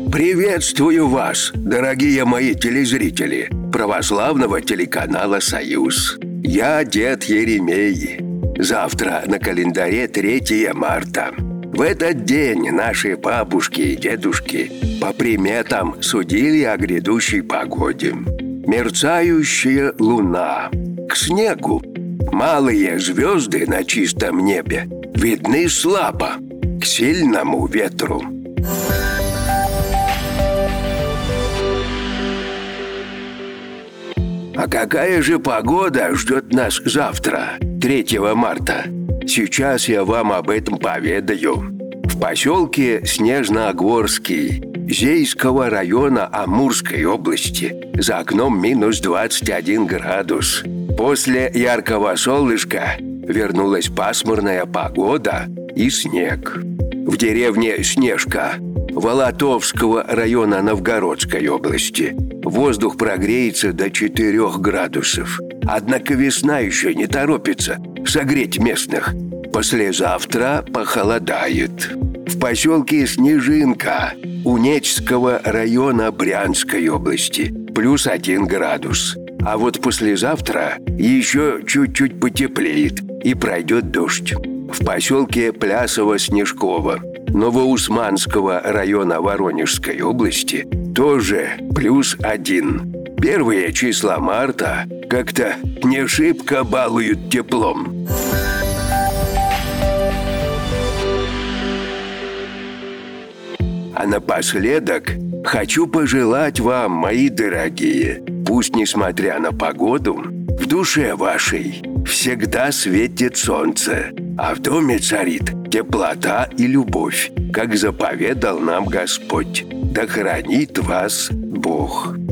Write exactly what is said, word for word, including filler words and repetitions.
Приветствую вас, дорогие мои телезрители православного телеканала «Союз». Я дед Еремей. Завтра на календаре третье марта. В этот день наши бабушки и дедушки по приметам судили о грядущей погоде. Мерцающая луна, к снегу. Малые звезды на чистом небе видны слабо, к сильному ветру. А какая же погода ждет нас завтра, третьего марта? Сейчас я вам об этом поведаю. В поселке Снежноогорский Зейского района Амурской области за окном минус двадцать один градус. После яркого солнышка вернулась пасмурная погода и снег. В деревне Снежка Волотовского района Новгородской области воздух прогреется до четырёх градусов. Однако весна еще не торопится согреть местных. Послезавтра похолодает. В поселке Снежинка Унечского района Брянской области плюс один градус. А вот послезавтра еще чуть-чуть потеплеет и пройдет дождь. В поселке Плясово-Снежково Новоусманского района Воронежской области тоже плюс один. Первые числа марта как-то не шибко балуют теплом. А напоследок хочу пожелать вам, мои дорогие, пусть, несмотря на погоду, в душе вашей всегда светит солнце, а в доме царит теплота и любовь, как заповедал нам Господь. Да хранит вас Бог.